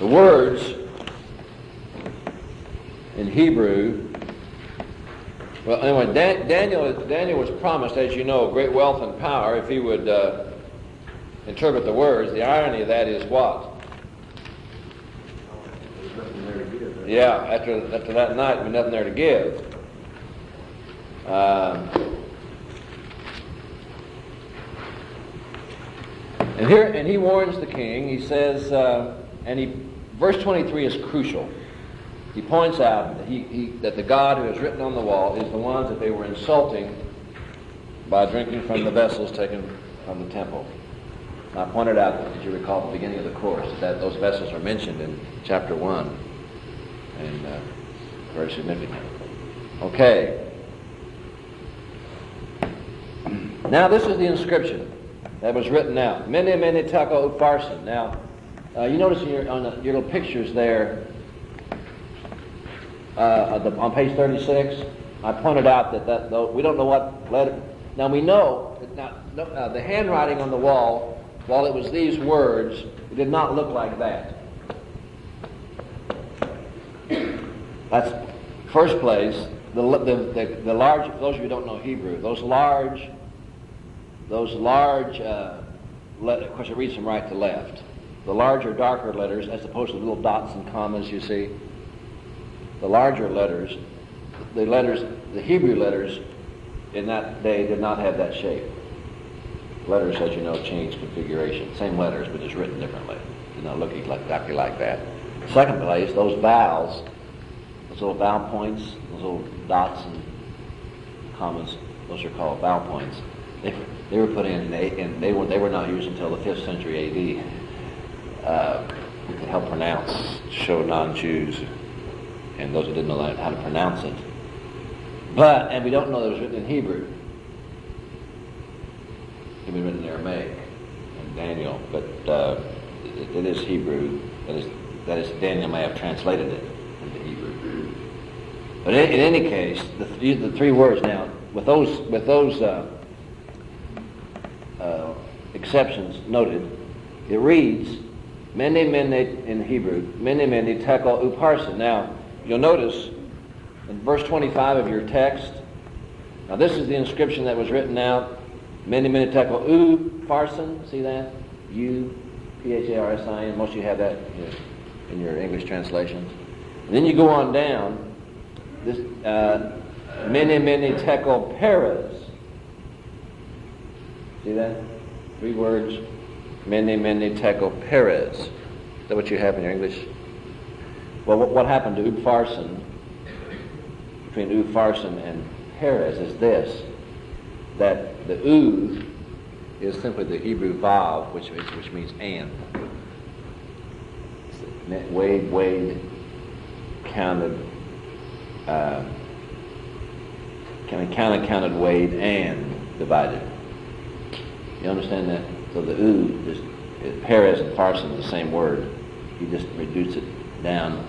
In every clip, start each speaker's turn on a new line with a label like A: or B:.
A: The words in Hebrew, well, anyway, Daniel was promised, as you know, great wealth and power if he would interpret the words. The irony of that is what? Yeah, after that night, there'd be nothing there to give. And he warns the king. He says, verse 23 is crucial. He points out that the God who is written on the wall is the ones that they were insulting by drinking from the vessels taken from the temple. And I pointed out, as you recall at the beginning of the course, that those vessels are mentioned in chapter 1, and very significant. Okay. Now this is the inscription that was written out. Mene, mene, tekel, upharsin. Now, you notice in your little pictures there, on page 36, I pointed out that though we don't know what letter. Now we know that the handwriting on the wall, while it was these words, it did not look like that. That's first place. The large. For those of you who don't know Hebrew, those large. Of course, it reads from right to left. The larger, darker letters, as opposed to little dots and commas, you see. The larger letters, the Hebrew letters in that day did not have that shape. Letters, as you know, change configuration. Same letters, but just written differently. Did not look exactly like that. Second place, those vowels, those little vowel points, those little dots and commas, those are called vowel points. They were put in, and they were not used until the 5th century A.D. To help pronounce, to show non-Jews and those who didn't know how to pronounce it. And we don't know that it was written in Hebrew. It could be written in Aramaic and Daniel, but it is Hebrew. That is, Daniel may have translated it into Hebrew. But in any case, the three words now, with those exceptions noted, it reads, Mene, mene in Hebrew, mene, mene, tekel, upharsin. Now, you'll notice in verse 25 of your text, now this is the inscription that was written out, mene, mene, tekel, upharsin. See that? U-P-H-A-R-S-I-N. Most of you have that in your English translations. And then you go on down, this mene, mene, tekel, peres. See that? 3 words. Mene, mene, tekel, peres. Is that what you have in your English? Well, what happened to upharsin, between upharsin and peres, is this, that the u is simply the Hebrew vav, which means and. Weighed, counted, counted, weighed, and divided. You understand that? So the u is peres and farsin is the same word. You just reduce it down.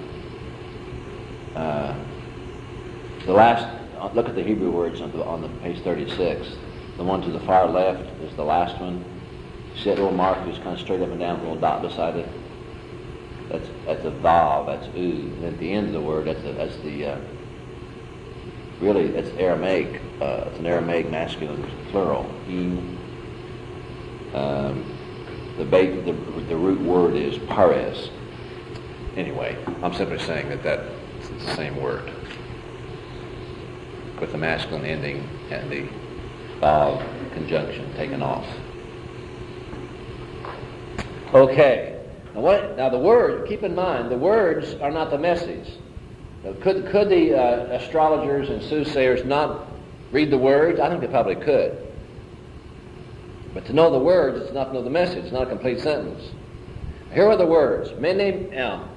A: The last, look at the Hebrew words on the page 36. The one to the far left is the last one. See that little mark is kind of straight up and down, a little dot beside it? That's a vav, that's u. And at the end of the word, really, it's Aramaic. It's an Aramaic masculine plural. The root word is pares. Anyway, I'm simply saying that it's the same word, with the masculine ending and the vav conjunction taken off. Okay. Now the word, keep in mind, the words are not the message. Now, could the astrologers and soothsayers not read the words? I think they probably could. But to know the words, it's not to know the message. It's not a complete sentence. Here are the words. Mene,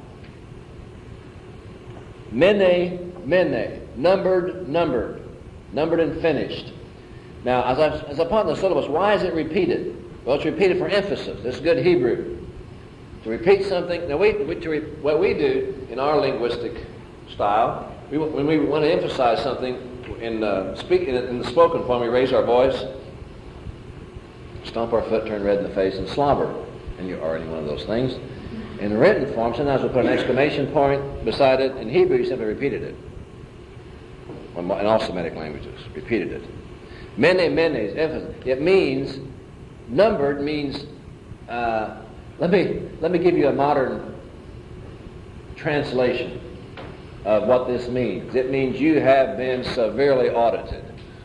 A: mene, numbered and finished. Now, as upon the syllabus, why is it repeated? Well, it's repeated for emphasis. This is good Hebrew. To repeat something. Now, what we do in our linguistic style, when we want to emphasize something in the spoken form, we raise our voice, stomp our foot, turn red in the face, and slobber, or any one of those things. In written form, sometimes we'll put an exclamation point beside it. In Hebrew, you simply repeated it. In all Semitic languages, repeated it. Mene, mene is emphasis. It means, numbered means, let me give you a modern translation of what this means. It means you have been severely audited.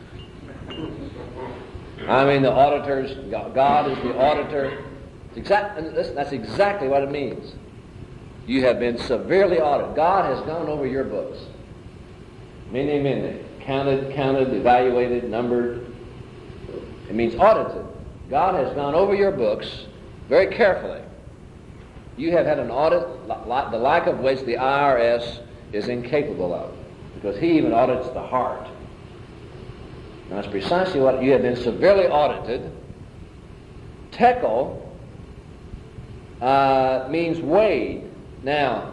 A: I mean, the auditors, God is the auditor. That's exactly what it means. You have been severely audited. God has gone over your books. Mene, mene. Counted, evaluated, numbered. It means audited. God has gone over your books very carefully. You have had an audit, the like of which the IRS is incapable of, because he even audits the heart. Now, that's precisely what you have been severely audited. Tekel means weighed. Now,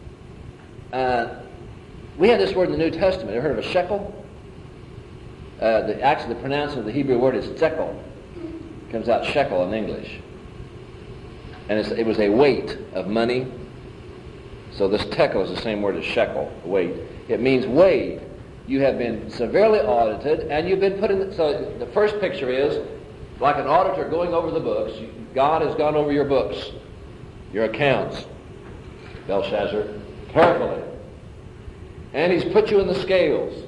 A: we have this word in the New Testament. You ever heard of a shekel? Actually, the pronouncement of the Hebrew word is tekel. It comes out shekel in English. And it was a weight of money. So this tekel is the same word as shekel, weight. It means weighed. You have been severely audited, and you've been put in. So the first picture is like an auditor going over the books. God has gone over your books, your accounts, Belshazzar, carefully. And he's put you in the scales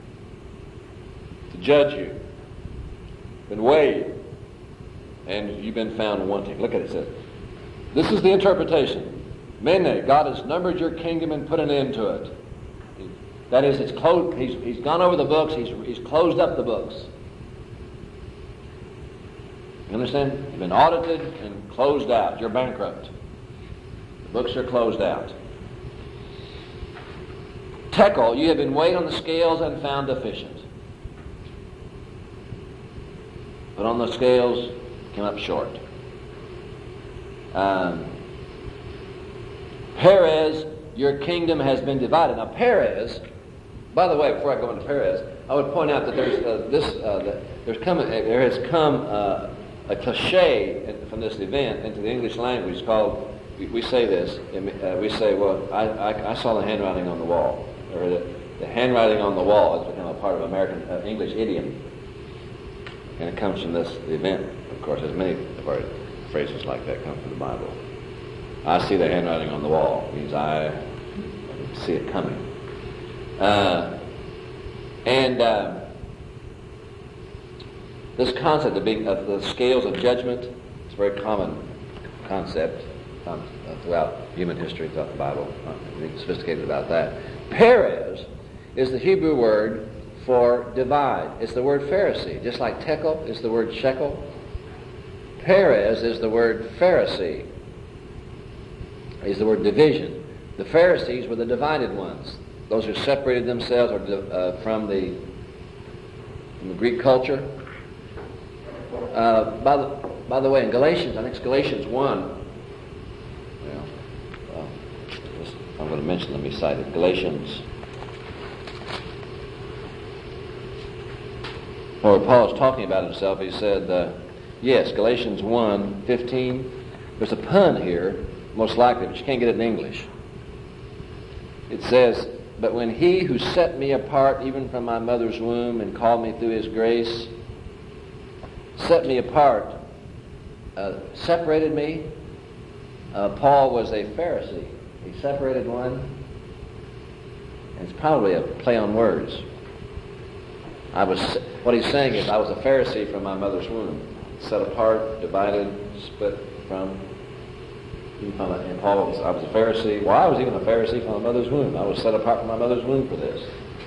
A: to judge you. Been weighed, and you've been found wanting. Look at it. It says, this is the interpretation. Mene, God has numbered your kingdom and put an end to it. That is, it's closed. He's gone over the books. He's closed up the books. You understand? You've been audited and closed out. You're bankrupt. The books are closed out. Tekel, you have been weighed on the scales and found deficient. But on the scales, came up short. Perez, your kingdom has been divided. Now, Perez, by the way, before I go into Perez, I would point out that there has come a cliche from this event into the English language called, we say this, we say, well, I saw the handwriting on the wall. Or the handwriting on the wall has become a part of American English idiom. And it comes from this event, of course, as many of our phrases like that come from the Bible. I see the handwriting on the wall. It means I see it coming. This concept of the scales of judgment is a very common concept throughout human history, throughout the Bible. Not anything sophisticated about that. Perez is the Hebrew word for divide. It's the word Pharisee. Just like tekel is the word shekel, Perez is the word Pharisee. Is the word division. The Pharisees were the divided ones. Those who separated themselves from the Greek culture. By the way, in Galatians, I think it's Galatians 1. I'm going to mention, let me cite it. Galatians, where Paul is talking about himself, he said, yes, Galatians 1:15. There's a pun here, most likely, but you can't get it in English. It says, but when he who set me apart even from my mother's womb and called me through his grace, set me apart, separated me. Paul was a Pharisee. He separated one. And it's probably a play on words. What he's saying is, I was a Pharisee from my mother's womb. Set apart, divided, split from. And Paul was, I was a Pharisee. Well, I was even a Pharisee from my mother's womb. I was set apart from my mother's womb for this.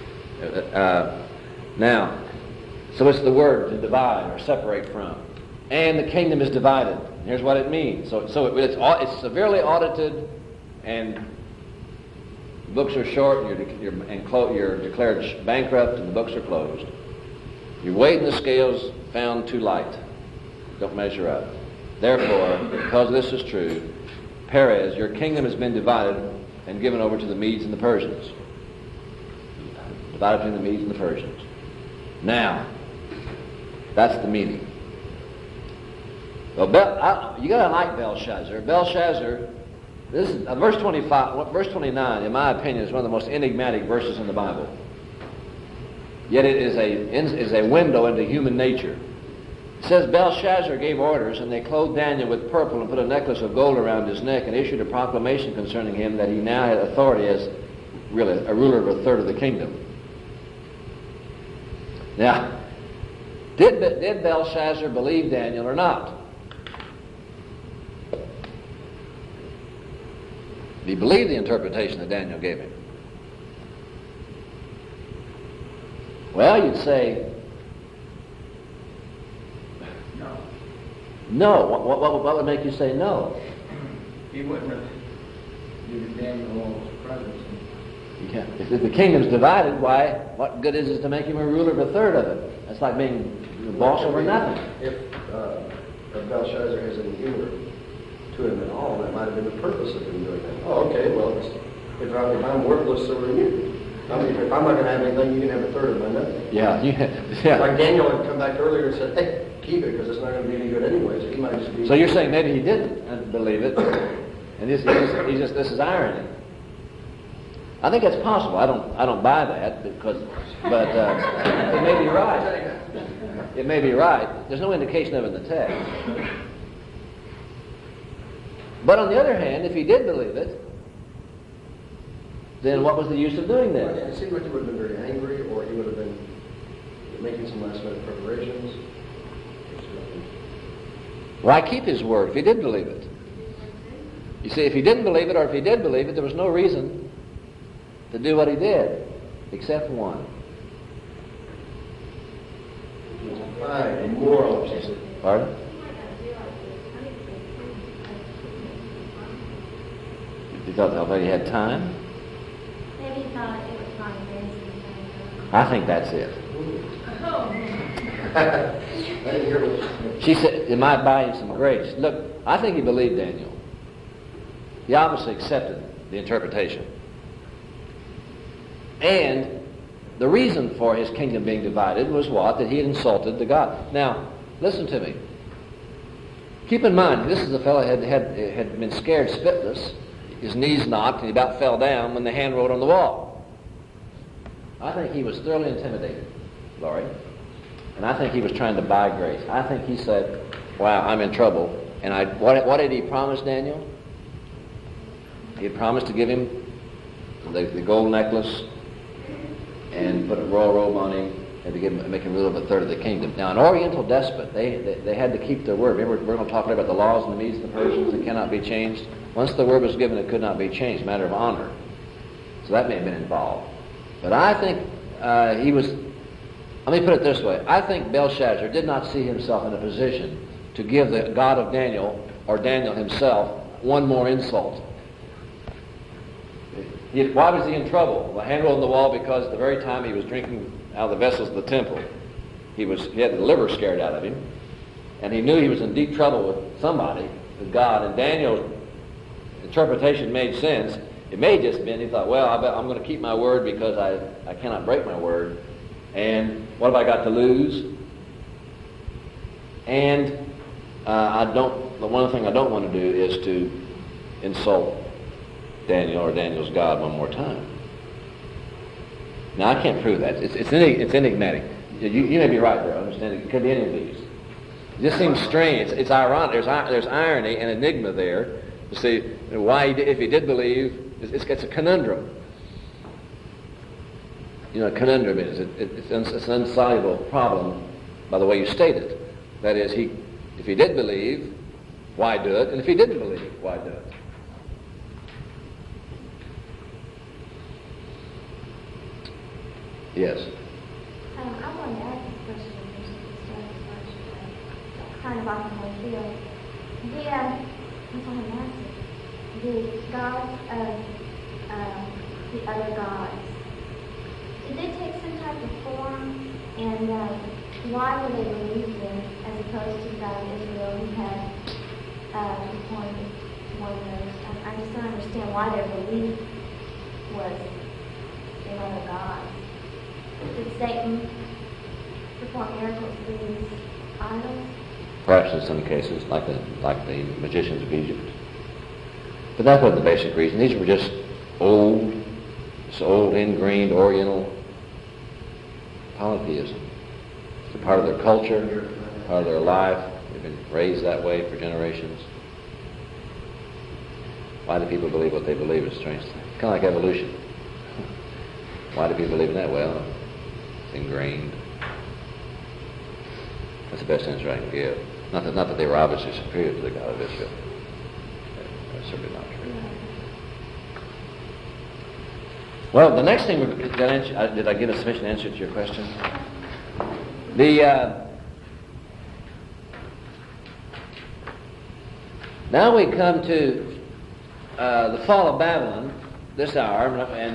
A: Now, so it's the word to divide or separate from. And the kingdom is divided. Here's what it means. So it's severely audited, and the books are short, and you're declared bankrupt, and the books are closed. You're weighed in the scales, found too light. Don't measure up. Therefore, because this is true, Perez, your kingdom has been divided and given over to the Medes and the Persians. Divided between the Medes and the Persians. Now, that's the meaning. Well, you got to like Belshazzar. Belshazzar This is verse 25, verse 29. In my opinion, is one of the most enigmatic verses in the Bible. Yet it is a window into human nature. It says Belshazzar gave orders, and they clothed Daniel with purple and put a necklace of gold around his neck and issued a proclamation concerning him that he now had authority as really a ruler of a third of the kingdom. Now, did Belshazzar believe Daniel or not? Did he believe the interpretation that Daniel gave him? Well, you'd say, no. What would make you say no?
B: He wouldn't have given Daniel all his presence.
A: Yeah. If the kingdom's divided, why? What good is it to make him a ruler of a third of it? That's like being the boss over nothing.
C: If Belshazzar has any humor to him at all, that might have been the purpose of him doing that. Oh, okay, well, if I'm worthless, so are you. I mean, if I'm not going to have anything, you can have a third of my nothing.
A: Yeah.
C: Like Daniel had come back earlier and said, hey, keep it because it's not going to be any good anyway. So he might just be.
A: So you're saying maybe he didn't believe it, and this is irony. I think that's possible. I don't buy that but it may be right. It may be right. There's no indication of it in the text. But on the other hand, if he did believe it, then what was the use of doing that?
C: It seemed like he would have been very angry, or he would have been making some last-minute preparations.
A: Why keep his word if he did believe it? You see, if he didn't believe it, or if he did believe it, there was no reason to do what he did, except one.
C: Fine, moral.
A: Pardon? You thought he had time?
D: Maybe he thought it was fine.
A: I think that's it. She said it might buy him some grace. Look, I think he believed Daniel. He obviously accepted the interpretation. And the reason for his kingdom being divided was what? That he had insulted the God. Now, listen to me. Keep in mind, this is a fellow who had been scared spitless. His knees knocked and he about fell down when the hand wrote on the wall. I think he was thoroughly intimidated, Laurie. And I think he was trying to buy grace. I think he said, wow, I'm in trouble. And what did he promise Daniel? He had promised to give him the gold necklace and put a royal robe on him and to make him ruler of a third of the kingdom. Now, an Oriental despot, they had to keep their word. Remember, we're going to talk about the laws and the Medes and the Persians that cannot be changed. Once the word was given, it could not be changed, a matter of honor. So that may have been involved. But I think he was, let me put it this way. I think Belshazzar did not see himself in a position to give the God of Daniel, or Daniel himself, one more insult. Why was he in trouble? The hand rolled on the wall because the very time he was drinking out of the vessels of the temple, he had the liver scared out of him, and he knew he was in deep trouble with somebody, with God, and Daniel's interpretation made sense. It may have just been, he thought, well, I'm going to keep my word because I cannot break my word, and what have I got to lose? And the one thing I don't want to do is to insult Daniel or Daniel's God one more time. Now, I can't prove that. It's enigmatic. You may be right there. I understand it could be any of these. It just seems strange. It's ironic. There's irony and enigma there to see why, if he did believe, it's a conundrum. You know, a conundrum is it's an insoluble problem by the way you state it. That is, if he did believe, why do it? And if he didn't believe, why do it? Yes.
D: I wanted to ask this question kind of off the whole field. The gods of the other gods, did they take some type of form, and why were they believed in as opposed to the God of Israel who had appointed one of those? I just don't understand why their belief was in other gods. Did Satan perform miracles through these idols?
A: Perhaps in some cases, like the magicians of Egypt. But that wasn't the basic reason. These were just old, this old ingrained Oriental polytheism. It's a part of their culture, part of their life. They've been raised that way for generations. Why do people believe what they believe is a strange thing. Kind of like evolution. Why do people believe in that? Well, it's ingrained. That's the best answer I can give. Not that they were obviously superior to the God of Israel. That's certainly not true. Well, the next thing, did I give a sufficient answer to your question? Now we come to the fall of Babylon this hour, and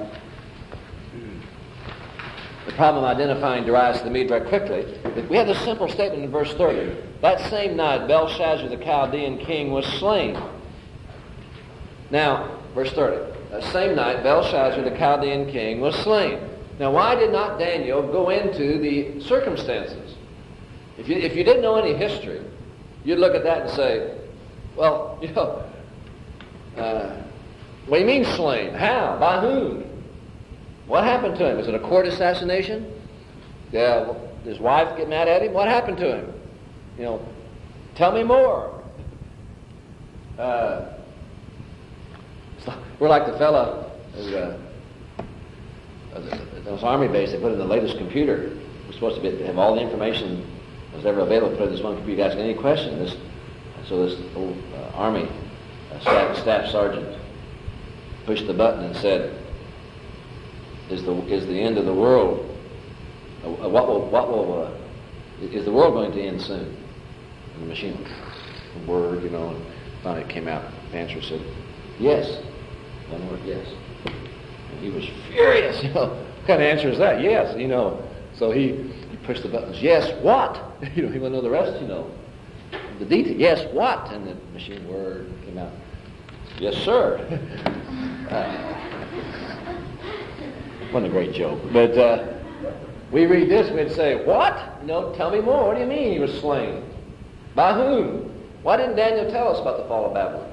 A: the problem of identifying Darius the Mede very quickly. We have this simple statement in verse 30. That same night, Belshazzar the Chaldean king was slain. Now, verse 30. That same night, Belshazzar the Chaldean king was slain. Now, why did not Daniel go into the circumstances? If you didn't know any history, you'd look at that and say, well, what do you mean slain? How? By whom? What happened to him? Was it a court assassination? Did his wife get mad at him? What happened to him? Tell me more. We're like the fella who, those army base they put in the latest computer. We're supposed to have all the information that was ever available to put in this one computer. Ask any question. So this old army staff sergeant pushed the button and said, "Is the end of the world? Is the world going to end soon?" And the machine, a word, and finally it came out. The answer said, "Yes." One word, yes. And he was furious. What kind of answer is that? Yes. So he pushed the buttons. Yes, what? He wanted to know the rest. The detail. Yes, what? And the machine word came out. Yes, sir. Wasn't a great joke, but we read this, we'd say, what? Tell me more. What do you mean he was slain? By whom? Why didn't Daniel tell us about the fall of Babylon?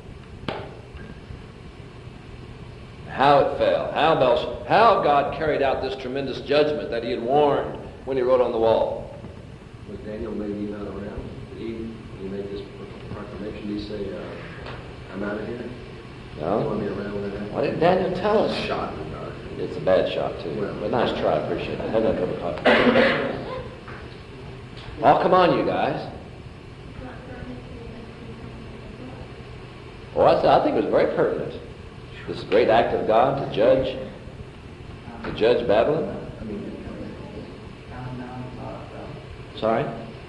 A: How it fell, how God carried out this tremendous judgment that he had warned when he wrote on the wall.
C: Was Daniel maybe not around? Did he make this proclamation? Did he say, I'm out of here?
A: No.
C: You want me around when that happened?
A: Why didn't Daniel tell us?
C: Shot in the dark.
A: It's a bad shot, too.
C: Well,
A: but nice try, I appreciate it. Have that cup of coffee. Oh, come on, you guys. Well, I think it was very pertinent. This great act of God to judge Babylon. Sorry?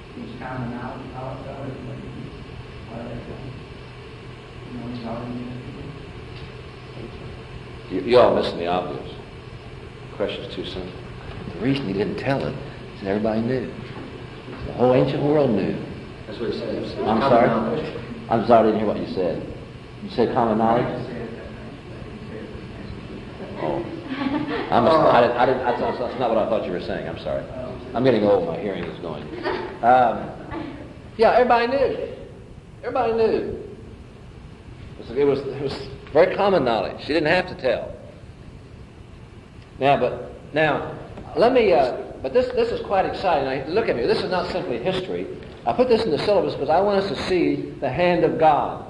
A: You all missing the obvious. The question's too simple. The reason he didn't tell it is that everybody knew. The whole ancient world knew.
C: That's what he said.
A: I'm sorry? I'm sorry, I didn't hear what you said. You said common knowledge? Oh. That's not what I thought you were saying. I'm sorry. I'm getting old. My hearing is going. Yeah, everybody knew. Everybody knew. It was very common knowledge. She didn't have to tell. Now, let me. But this is quite exciting. Now, look at me. This is not simply history. I put this in the syllabus because I want us to see the hand of God.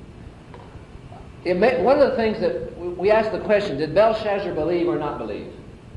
A: One of the things that we ask the question, did Belshazzar believe or not believe?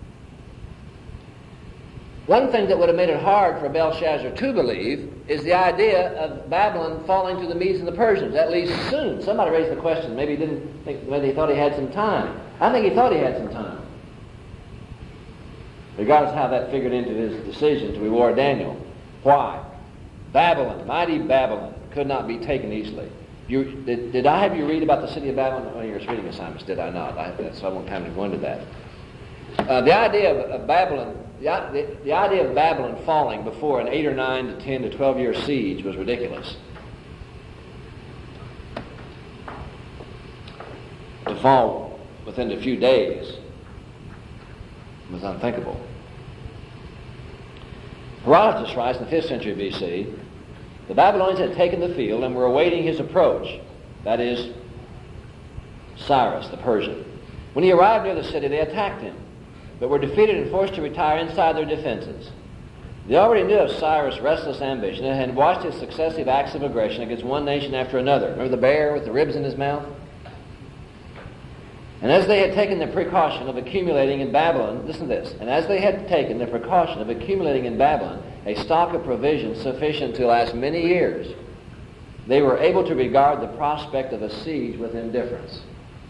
A: One thing that would have made it hard for Belshazzar to believe is the idea of Babylon falling to the Medes and the Persians, at least soon. Somebody raised the question. Maybe he thought he had some time. I think he thought he had some time. Regardless of how that figured into his decision to reward Daniel. Why? Babylon, mighty Babylon, could not be taken easily. Did I have you read about the city of Babylon on your reading assignments? Did I not? So I won't have to go into that. The idea of Babylon, the idea of Babylon falling before an 8 or 9 to 10 to 12 year siege was ridiculous. To fall within a few days was unthinkable. Herodotus writes in the 5th century BC, the Babylonians had taken the field and were awaiting his approach. That is, Cyrus, the Persian. When he arrived near the city, they attacked him, but were defeated and forced to retire inside their defenses. They already knew of Cyrus' restless ambition and had watched his successive acts of aggression against one nation after another. Remember the bear with the ribs in his mouth? And as they had taken the precaution of accumulating in Babylon, listen to this, and as they had taken the precaution of accumulating in Babylon a stock of provisions sufficient to last many years, they were able to regard the prospect of a siege with indifference.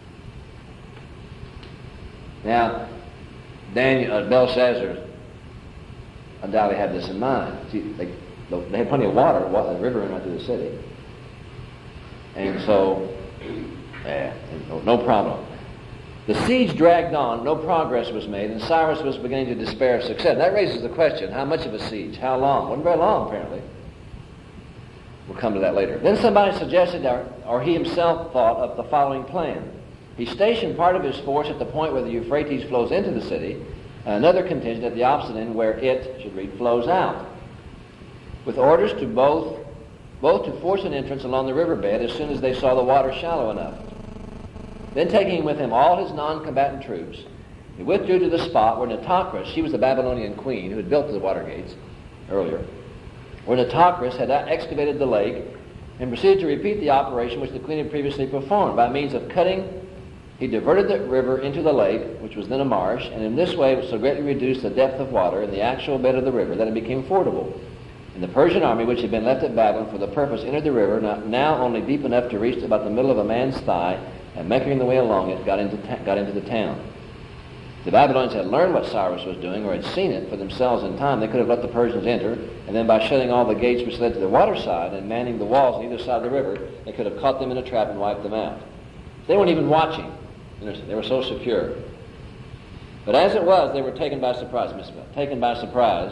A: Now, Belshazzar undoubtedly had this in mind. See, they had plenty of water, the river ran right through the city. And so, no problem. The siege dragged on, no progress was made, and Cyrus was beginning to despair of success. That raises the question, how much of a siege? How long? Wasn't very long, apparently. We'll come to that later. Then somebody suggested, or he himself thought of the following plan. He stationed part of his force at the point where the Euphrates flows into the city, and another contingent at the opposite end where it, should read, flows out, with orders to both to force an entrance along the riverbed as soon as they saw the water shallow enough. Then taking with him all his non-combatant troops, he withdrew to the spot where Nitocris, she was the Babylonian queen who had built the water gates earlier, where Nitocris had excavated the lake and proceeded to repeat the operation which the queen had previously performed. By means of cutting, he diverted the river into the lake, which was then a marsh, and in this way so greatly reduced the depth of water in the actual bed of the river that it became fordable. And the Persian army, which had been left at Babylon for the purpose, entered the river, now only deep enough to reach about the middle of a man's thigh, and making the way along it, got into the town. If the Babylonians had learned what Cyrus was doing, or had seen it for themselves in time, they could have let the Persians enter, and then by shutting all the gates which led to the water side and manning the walls on either side of the river, they could have caught them in a trap and wiped them out. They weren't even watching. They were so secure. But as it was, they were taken by surprise, Miss Bell. Taken by surprise.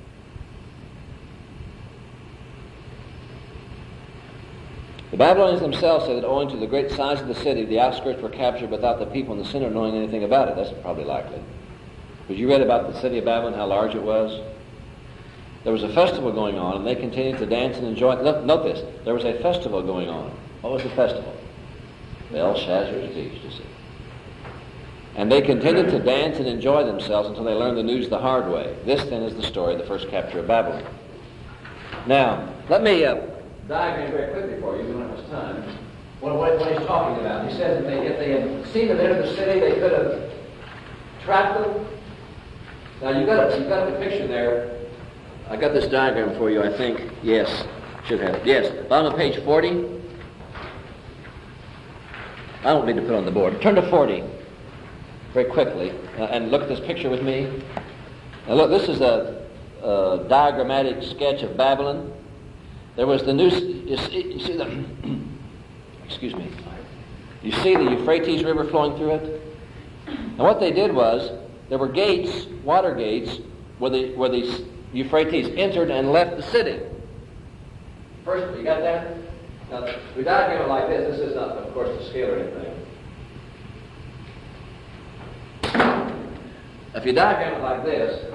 A: The Babylonians themselves said that owing to the great size of the city, the outskirts were captured without the people in the center knowing anything about it. That's probably likely. Because you read about the city of Babylon, how large it was. There was a festival going on, and they continued to dance and enjoy. Note this. There was a festival going on. What was the festival? Belshazzar's feast, you see. And they continued to dance and enjoy themselves until they learned the news the hard way. This, then, is the story of the first capture of Babylon. Now, let me diagram very quickly for you. We don't have much time. What he's talking about. He says that if they had seen them enter the city, they could have trapped them. Now, you've got the picture there. I got this diagram for you, I think. Yes, should have it. Yes, bottom of page 40. I don't need to put it on the board. Turn to 40 very quickly and look at this picture with me. Now look, this is a diagrammatic sketch of Babylon. There was the new, you see the, excuse me, you see the Euphrates River flowing through it? And what they did was, there were gates, water gates, where the Euphrates entered and left the city. First, you got that? Now, we diagram it like this. This is not, of course, to scale or anything. If you diagram it like this,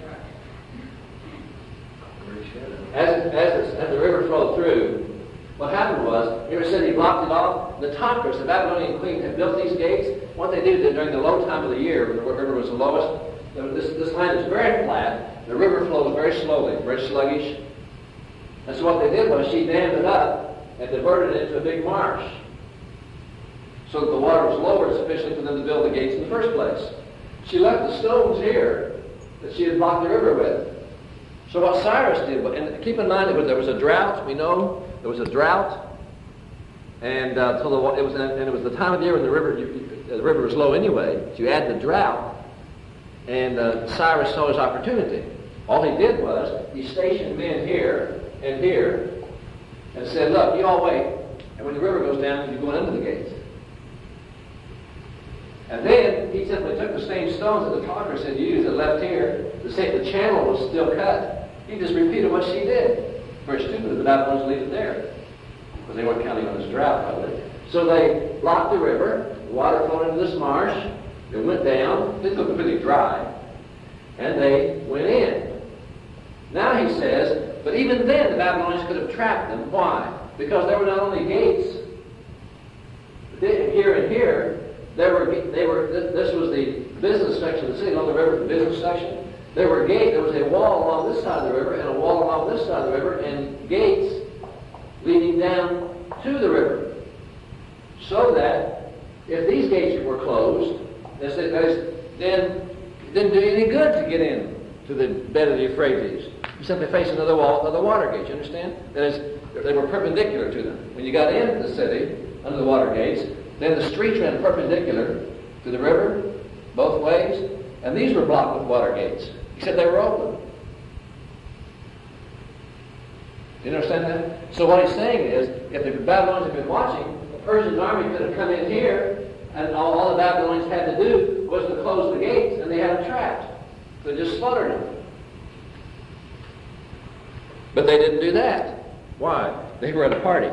A: as the river flowed through, what happened was, here it said he blocked it off. Nitocris, the Babylonian queen, had built these gates. What they did during the low time of the year, when the river was the lowest, this land is very flat. The river flows very slowly, very sluggish. And so what they did was she dammed it up and diverted it into a big marsh, so that the water was lowered sufficiently for them to build the gates in the first place. She left the stones here that she had blocked the river with. So what Cyrus did, and keep in mind that there was a drought. We know there was a drought, and it was the time of the year when the river was low anyway. So you add the drought, and Cyrus saw his opportunity. All he did was he stationed men here and here, and said, "Look, you all wait, and when the river goes down, you're going under the gates." And then he simply took the same stones that the Nitocris had used and left here. The channel was still cut. He just repeated what she did. Very stupid of the Babylonians to leave it there, because they weren't counting on this drought, probably. So they blocked the river. The water flowed into this marsh. It went down. It looked completely dry. And they went in. Now he says, but even then the Babylonians could have trapped them. Why? Because there were not only gates here and here, This was the business section of the city, on the river, the business section. There was a wall along this side of the river and a wall along this side of the river, and gates leading down to the river. So that if these gates were closed, then it didn't do any good to get in to the bed of the Euphrates. You simply face another wall, another water gate. You understand? That is, they were perpendicular to them. When you got into the city, under the water gates, then the streets ran perpendicular to the river, both ways, and these were blocked with water gates, except they were open. Do you understand that? So what he's saying is, if the Babylonians had been watching, the Persian army could have come in here, and all the Babylonians had to do was to close the gates, and they had them trapped. They just slaughtered them. But they didn't do that. Why? They were at a party.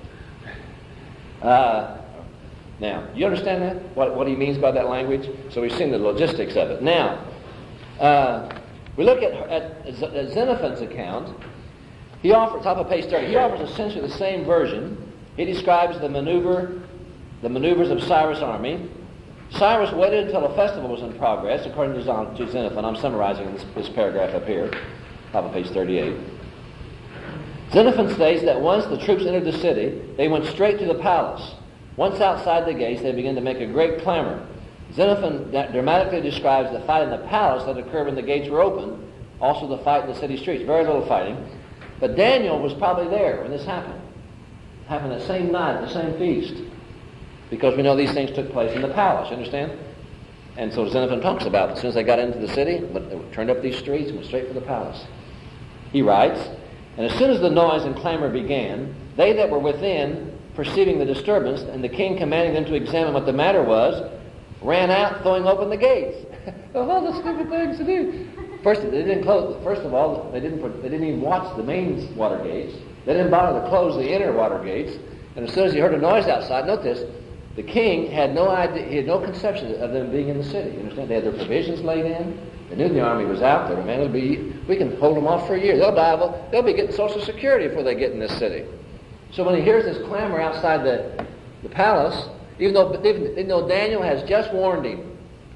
A: Now, you understand that? What he means by that language? So we've seen the logistics of it. Now, we look at Xenophon's account. He offers, top of page 30, he offers essentially the same version. He describes the maneuvers of Cyrus' army. Cyrus waited until a festival was in progress, according to Xenophon. I'm summarizing this paragraph up here, top of page 38. Xenophon states that once the troops entered the city, they went straight to the palace. Once outside the gates, they began to make a great clamor. Xenophon dramatically describes the fight in the palace that occurred when the gates were open, also the fight in the city streets. Very little fighting. But Daniel was probably there when this happened. It happened that same night, the same feast. Because we know these things took place in the palace, you understand? And so Xenophon talks about it. As soon as they got into the city, they turned up these streets and went straight for the palace. He writes, and as soon as the noise and clamor began, they that were within, perceiving the disturbance, and the king commanding them to examine what the matter was, ran out, throwing open the gates. Of all the stupid things to do. First of all, they didn't even watch the main water gates. They didn't bother to close the inner water gates. And as soon as he heard a noise outside, note this, the king had no idea, he had no conception of them being in the city. You understand? They had their provisions laid in. They knew the army was out there. Man, we can hold them off for a year. They'll be getting Social Security before they get in this city. So when he hears this clamor outside the palace, even though Daniel has just warned him,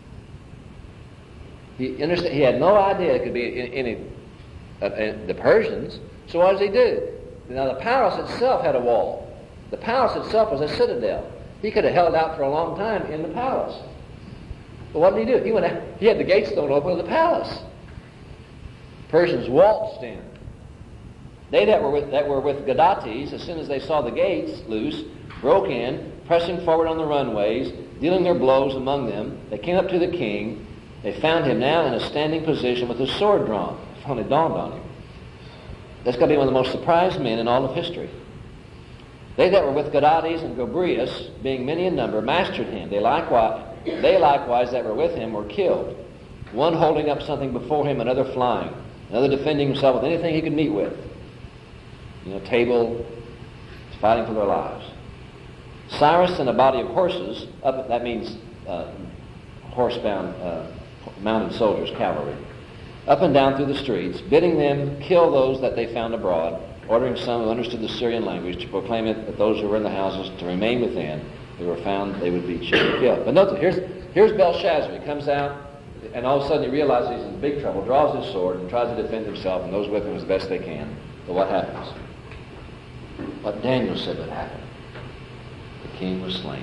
A: he had no idea it could be any the Persians. So what does he do? Now the palace itself had a wall. The palace itself was a citadel. He could have held out for a long time in the palace. But what did he do? He had the gates thrown open to the palace. Persians waltzed in. They that were with Gadates, as soon as they saw the gates loose, broke in, pressing forward on the runways, dealing their blows among them. They came up to the king. They found him now in a standing position with his sword drawn. It finally dawned on him. That's got to be one of the most surprised men in all of history. They that were with Gadates and Gobryas, being many in number, mastered him. They likewise that were with him were killed, one holding up something before him, another flying, another defending himself with anything he could meet with. Table, fighting for their lives. Cyrus sent a body of horses up, that means horsebound, mounted soldiers, cavalry, up and down through the streets, bidding them kill those that they found abroad, ordering some who understood the Syrian language to proclaim it that those who were in the houses to remain within. They were found, they would be killed. But note, here's Belshazzar. He comes out, and all of a sudden he realizes he's in big trouble, draws his sword, and tries to defend himself, and those with him as best they can. But what happens? What Daniel said would happen. The king was slain.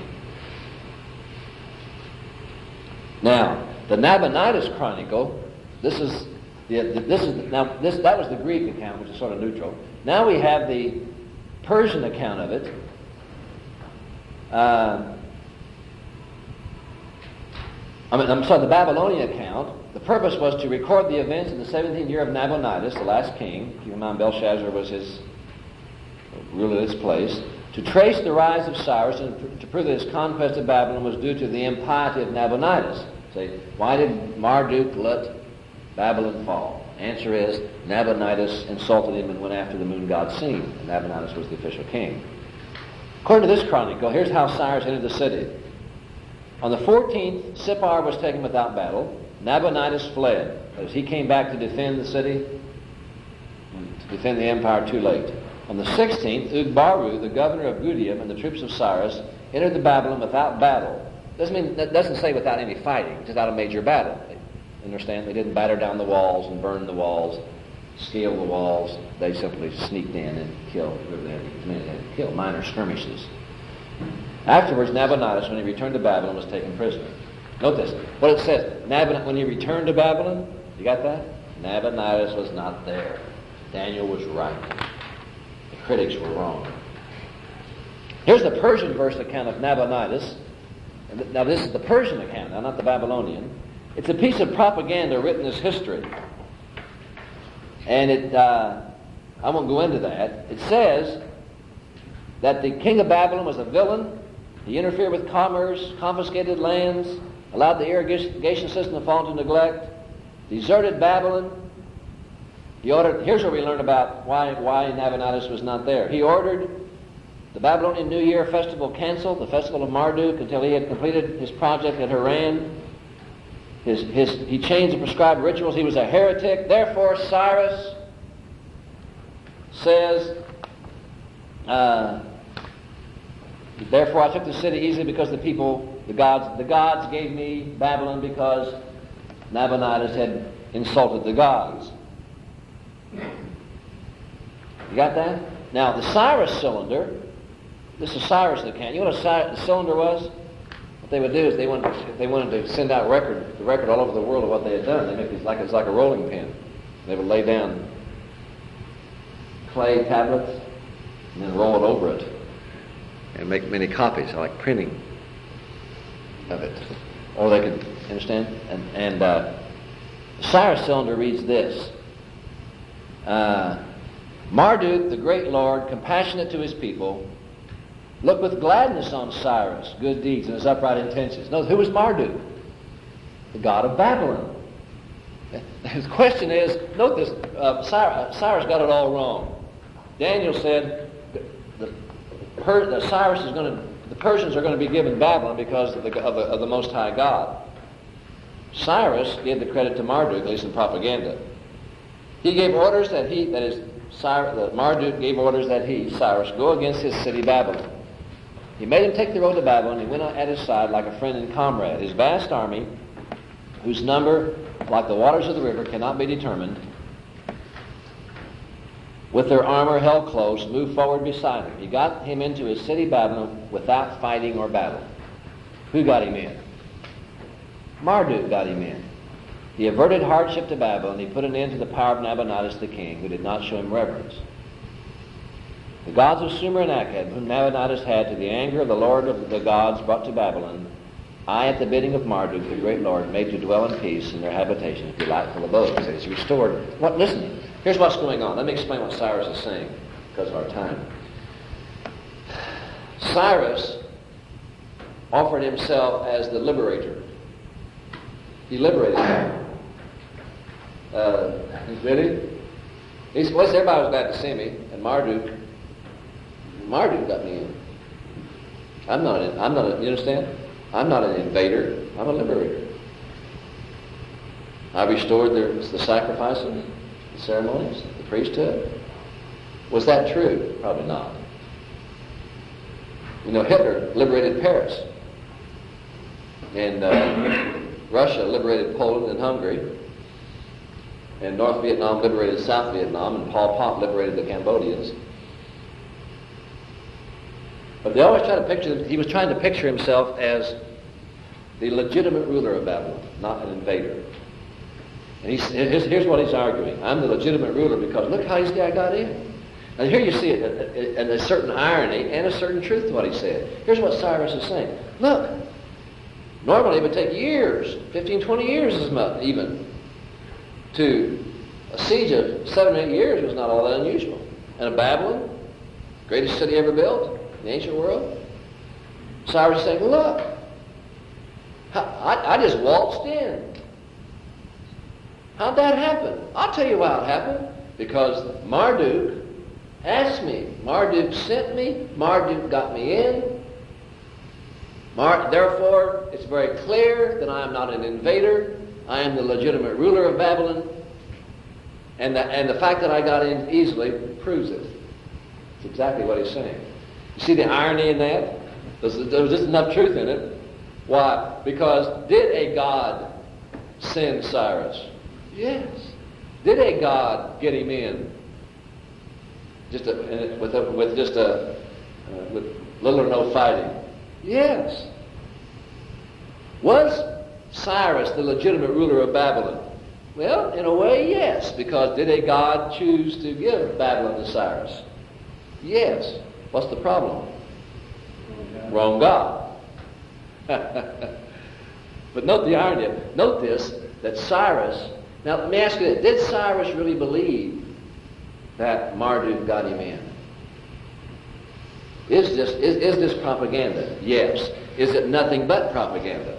A: Now, the Nabonidus Chronicle, that was the Greek account, which is sort of neutral. Now we have the Persian account of it. The Babylonian account. The purpose was to record the events in the 17th year of Nabonidus, the last king. Keep in mind, Belshazzar was his ruler of this place. To trace the rise of Cyrus and to prove that his conquest of Babylon was due to the impiety of Nabonidus. Say, why did Marduk let Babylon fall? Answer is, Nabonidus insulted him and went after the moon god Sin. And Nabonidus was the official king. According to this chronicle, here's how Cyrus entered the city. On the 14th, Sippar was taken without battle. Nabonidus fled. As he came back to defend the city, to defend the empire, too late. On the 16th, Ugbaru, the governor of Gudium, and the troops of Cyrus entered the Babylon without battle. That doesn't say without any fighting, just out of major battle. Understand? They didn't batter down the walls and burn the walls, scale the walls. They simply sneaked in and killed whoever they had to kill. Minor skirmishes. Afterwards, Nabonidus, when he returned to Babylon, was taken prisoner. Note this. What it says, when he returned to Babylon, you got that? Nabonidus was not there. Daniel was right. The critics were wrong. Here's the Persian verse account of Nabonidus. Now this is the Persian account, now not the Babylonian. It's a piece of propaganda written as history. And I won't go into that. It says that the king of Babylon was a villain. He interfered with commerce, confiscated lands, allowed the irrigation system to fall into neglect, deserted Babylon. Here's where we learn about why Nabonidus was not there. He ordered the Babylonian New Year festival canceled, the festival of Marduk, until he had completed his project at Haran. He changed the prescribed rituals. He was a heretic. Therefore, Cyrus says, therefore I took the city easily because the gods gave me Babylon because Nabonidus had insulted the gods. You got that? Now, the Cyrus cylinder, this is Cyrus the can. You know what the cylinder was? What they would do is they wanted to send out the record all over the world of what they had done. They make these it's like a rolling pin. They would lay down clay tablets and then roll it over it and make many copies, like printing of it. Or they could, understand? And the Cyrus cylinder reads this. Marduk, the great Lord, compassionate to his people, looked with gladness on Cyrus' good deeds and his upright intentions. Notice, who was Marduk? The god of Babylon. The question is, note this, Cyrus got it all wrong. Daniel said the Persians are going to be given Babylon because of the Most High God. Cyrus gave the credit to Marduk, at least in propaganda. He gave orders Marduk gave orders that Cyrus, go against his city Babylon. He made him take the road to Babylon. He went at his side like a friend and comrade. His vast army, whose number, like the waters of the river, cannot be determined, with their armor held close, moved forward beside him. He got him into his city Babylon without fighting or battle. Who got him in? Marduk got him in. He averted hardship to Babylon. He put an end to the power of Nabonidus the king, who did not show him reverence. The gods of Sumer and Akkad, whom Nabonidus had, to the anger of the Lord of the gods, brought to Babylon, I, at the bidding of Marduk, the great Lord, made to dwell in peace in their habitations, delightful abodes. He's restored. Listen, here's what's going on. Let me explain what Cyrus is saying, because of our time. Cyrus offered himself as the liberator. He liberated them. Really? Everybody was glad to see me, and Marduk got me in. You understand? I'm not an invader. I'm a liberator. I restored the sacrifices, the ceremonies, the priesthood. Was that true? Probably not. Hitler liberated Paris. And Russia liberated Poland and Hungary. And North Vietnam liberated South Vietnam. And Pol Pot liberated the Cambodians. But they always he was trying to picture himself as the legitimate ruler of Babylon, not an invader. And here's what he's arguing. I'm the legitimate ruler because look how this guy got in. And here you see a certain irony and a certain truth to what he said. Here's what Cyrus is saying. Look, normally it would take years, 15, 20 years even, to a siege of 7 or 8 years was not all that unusual. And Babylon, greatest city ever built in the ancient world, Cyrus is saying, look, I just waltzed in. How'd that happen? I'll tell you how it happened. Because Marduk asked me. Marduk sent me. Marduk got me in. Therefore, it's very clear that I am not an invader. I am the legitimate ruler of Babylon. And the fact that I got in easily proves it. It's exactly what he's saying. You see the irony in that? There's just enough truth in it Why? Because did a God send Cyrus? Yes. Did a God get him in? With little or no fighting? Yes. Was Cyrus the legitimate ruler of Babylon? Well, in a way, yes, because did a God choose to give Babylon to Cyrus? Yes. What's the problem? Wrong God. But note the irony. Note this, that Cyrus, now let me ask you this, did Cyrus really believe that Marduk got him in? Is this propaganda? Yes. Is it nothing but propaganda?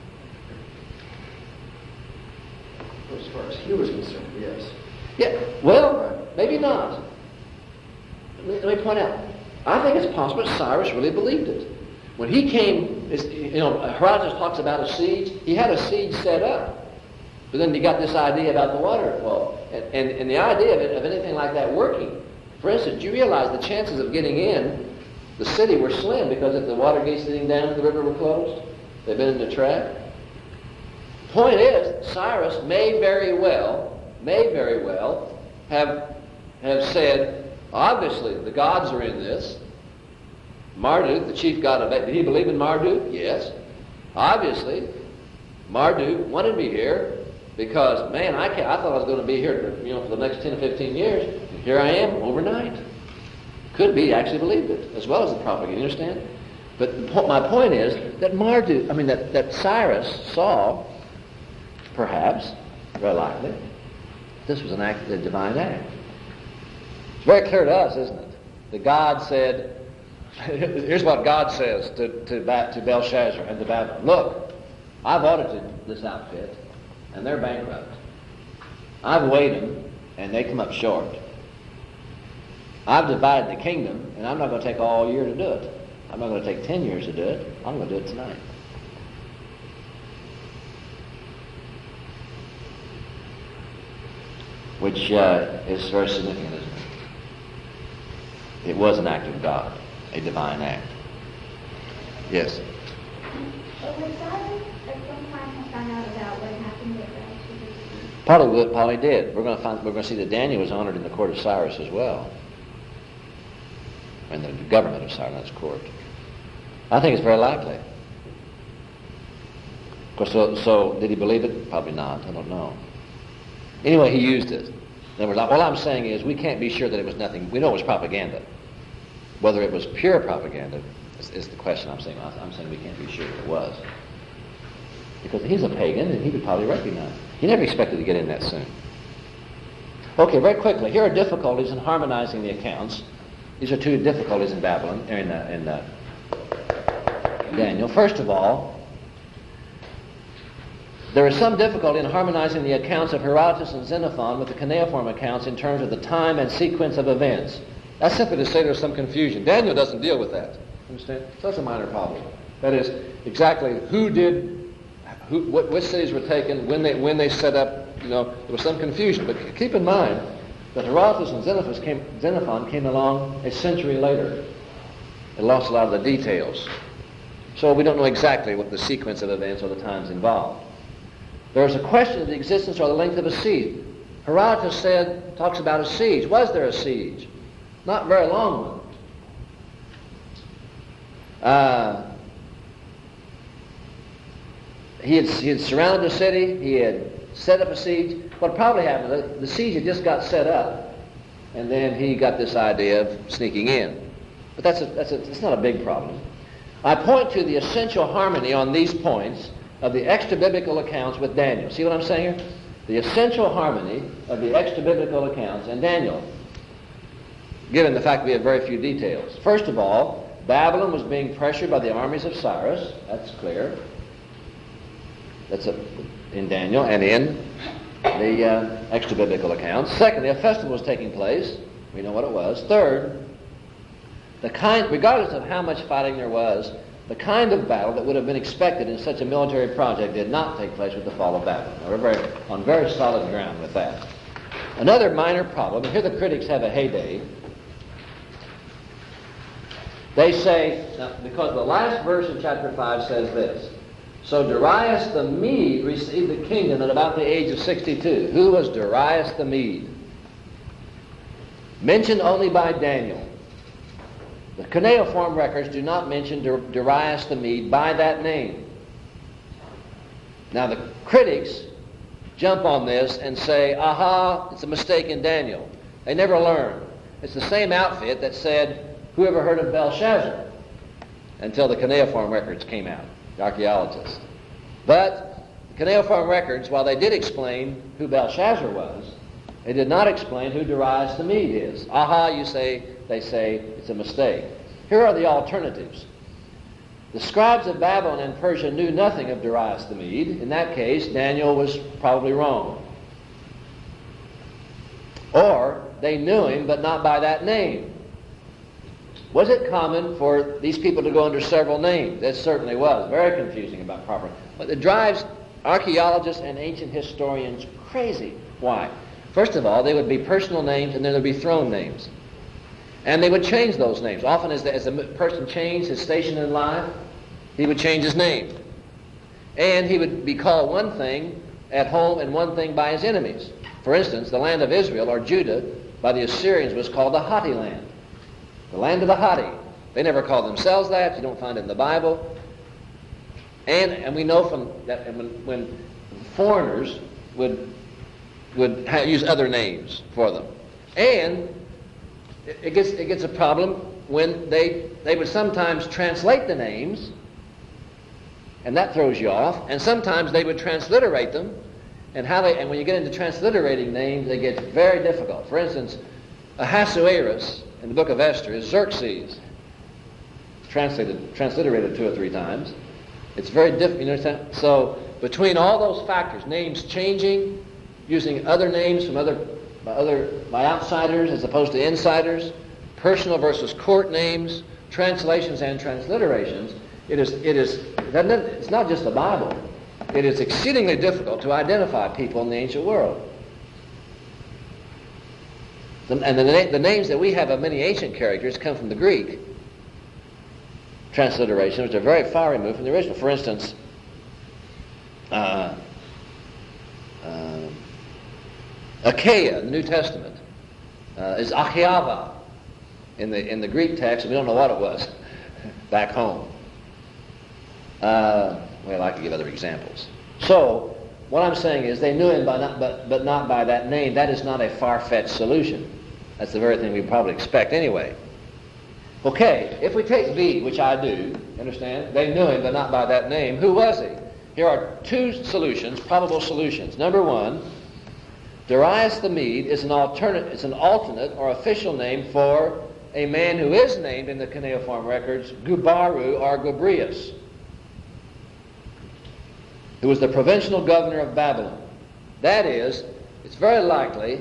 C: As far as he was concerned, yes.
A: Yeah, well, maybe not. Let me point out. I think it's possible that Cyrus really believed it. When he came, Herodotus talks about a siege. He had a siege set up. But then he got this idea about the waterfall. And the idea of anything like that working. For instance, you realize the chances of getting in the city were slim because if the water gates leading down to the river were closed, they've been in the trap. Point is, Cyrus may very well have said, obviously the gods are in this. Marduk, the chief god of Babylon, did he believe in Marduk? Yes. Obviously, Marduk wanted me here because, man, I thought I was going to be here for the next 10 or 15 years. And here I am overnight. Could be he actually believed it, as well as the propaganda, you understand? But my point is that that Cyrus saw, perhaps, very likely, this was a divine act. It's very clear to us, isn't it? That God said, here's what God says to Belshazzar and to Babylon. Look, I've audited this outfit, and they're bankrupt. I've weighed them, and they come up short. I've divided the kingdom, and I'm not going to take all year to do it. I'm not going to take 10 years to do it. I'm going to do it tonight. Which is very significant, isn't it? It was an act of God, a divine act. Yes?
D: But would Cyrus at some time have found out about what happened at Belshazzar?
A: Probably did. We're going to see that Daniel was honored in the court of Cyrus as well. And the government of Cyrus' court. I think it's very likely. Of course, so did he believe it? Probably not. I don't know. Anyway, he used it. In other words, all I'm saying is we can't be sure that it was nothing. We know it was propaganda. Whether it was pure propaganda is the question I'm saying. I'm saying we can't be sure that it was. Because he's a pagan and he would probably recognize it. He never expected to get in that soon. Okay, very quickly. Here are difficulties in harmonizing the accounts. These are two difficulties in Babylon, in Daniel. First of all, there is some difficulty in harmonizing the accounts of Herodotus and Xenophon with the cuneiform accounts in terms of the time and sequence of events. That's simply to say there's some confusion. Daniel doesn't deal with that. Understand? So that's a minor problem. That is, exactly which cities were taken, when they set up, there was some confusion. But keep in mind that Herodotus and Xenophon came along a century later. It lost a lot of the details. So we don't know exactly what the sequence of events or the times involved. There is a question of the existence or the length of a siege. Herodotus talks about a siege. Was there a siege? Not a very long one. He had surrounded the city. He had set up a siege. What probably happened, the siege had just got set up, and then he got this idea of sneaking in. But it's not a big problem. I point to the essential harmony on these points of the extra-biblical accounts with Daniel. See what I'm saying here? The essential harmony of the extra-biblical accounts and Daniel, given the fact we have very few details. First of all, Babylon was being pressured by the armies of Cyrus. That's clear. That's in Daniel and in the extra-biblical accounts. Secondly, a festival was taking place. We know what it was. Third, regardless of how much fighting there was, the kind of battle that would have been expected in such a military project did not take place with the fall of Babylon. Now, we're on very solid ground with that. Another minor problem, and here the critics have a heyday. They say, now, because the last verse in chapter 5 says this, So Darius the Mede received the kingdom at about the age of 62. Who was Darius the Mede? Mentioned only by Daniel. The cuneiform records do not mention Darius the Mede by that name. Now the critics jump on this and say, aha, it's a mistake in Daniel. They never learn. It's the same outfit that said, who ever heard of Belshazzar? Until the cuneiform records came out, the archaeologists. But the cuneiform records, while they did explain who Belshazzar was, they did not explain who Darius the Mede is. Aha, they say it's a mistake. Here are the alternatives. The scribes of Babylon and Persia knew nothing of Darius the Mede. In that case, Daniel was probably wrong. Or they knew him, but not by that name. Was it common for these people to go under several names? It certainly was. Very confusing about proper. But it drives archaeologists and ancient historians crazy. Why? First of all, they would be personal names and then there would be throne names. And they would change those names. Often as a person changed his station in life, he would change his name. And he would be called one thing at home and one thing by his enemies. For instance, the land of Israel, or Judah, by the Assyrians was called the Hatti land. The land of the Hatti. They never called themselves that. You don't find it in the Bible. And we know from that when foreigners would use other names for them. And it gets a problem when they would sometimes translate the names, and that throws you off. And sometimes they would transliterate them, and when you get into transliterating names, they get very difficult. For instance, Ahasuerus in the book of Esther is Xerxes. It's transliterated 2 or 3 times. It's very difficult. You understand? So between all those factors, names changing, using other names from by outsiders as opposed to insiders, personal versus court names, translations and transliterations, it's not just the Bible. It is exceedingly difficult to identify people in the ancient world. And the names that we have of many ancient characters come from the Greek transliteration, which are very far removed from the original. For instance, Achaia in the New Testament is Achiava in the Greek text. We don't know what it was back home. Well, I could give other examples. So what I'm saying is they knew him but not by that name. That is not a far-fetched solution. That's the very thing we probably expect anyway. Okay, if we take B, which I do, understand? They knew him but not by that name. Who was he? Here are 2 solutions, probable solutions. Number 1, Darius the Mede is an alternate or official name for a man who is named in the cuneiform records Gubaru or Gobryas, who was the provincial governor of Babylon. That is, it's very likely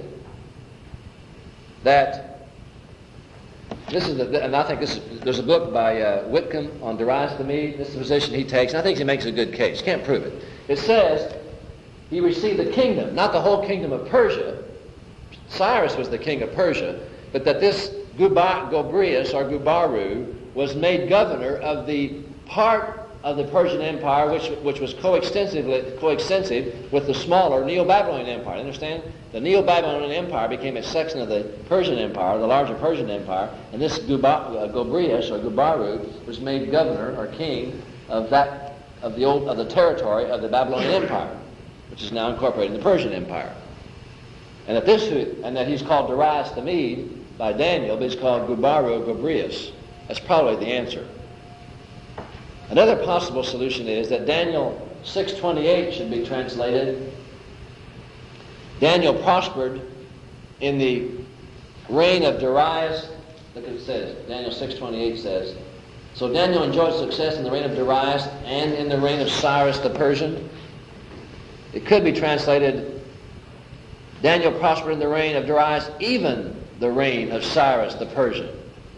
A: that and I think there's a book by Whitcomb on Darius the Mede. This is the position he takes, and I think he makes a good case. Can't prove it. It says he received the kingdom, not the whole kingdom of Persia. Cyrus was the king of Persia, but that this Gobryas or Gubaru was made governor of the part of the Persian Empire which was coextensive with the smaller Neo-Babylonian Empire. Understand? The Neo-Babylonian Empire became a section of the Persian Empire, the larger Persian Empire, and this Gobryas or Gubaru was made governor or king of the territory of the Babylonian Empire, which is now incorporated in the Persian Empire. And that he's called Darius the Mede by Daniel, but he's called Gubaru Gobryas. That's probably the answer. Another possible solution is that Daniel 6:28 should be translated. Daniel prospered in the reign of Darius. Look what it says. Daniel 6:28 says, so Daniel enjoyed success in the reign of Darius and in the reign of Cyrus the Persian. It could be translated, Daniel prospered in the reign of Darius, even the reign of Cyrus the Persian.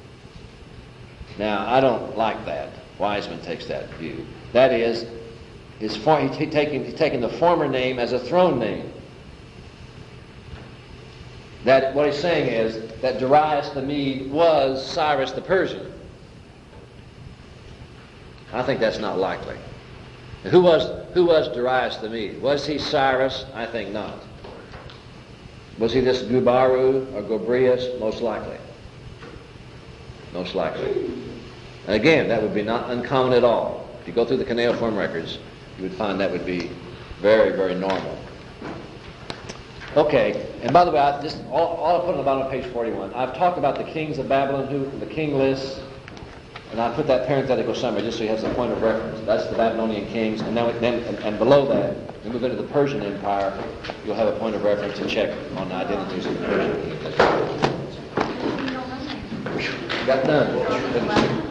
A: Now, I don't like that. Wiseman takes that view. That is, he's taking the former name as a throne name. That what he's saying is that Darius the Mede was Cyrus the Persian. I think that's not likely. Who was Darius the Mede? Was he Cyrus? I think not. Was he this Gubaru or Gobrias? Most likely. Most likely. And again, that would be not uncommon at all. If you go through the cuneiform records, you would find that would be very, very normal. Okay, and by the way, all I put on the bottom of page 41, I've talked about the kings of Babylon, the king lists, and I put that parenthetical summary just so you have some point of reference. That's the Babylonian kings, and then below that, when we go to the Persian Empire, you'll have a point of reference to check on the identities of the Persian kings. Got done.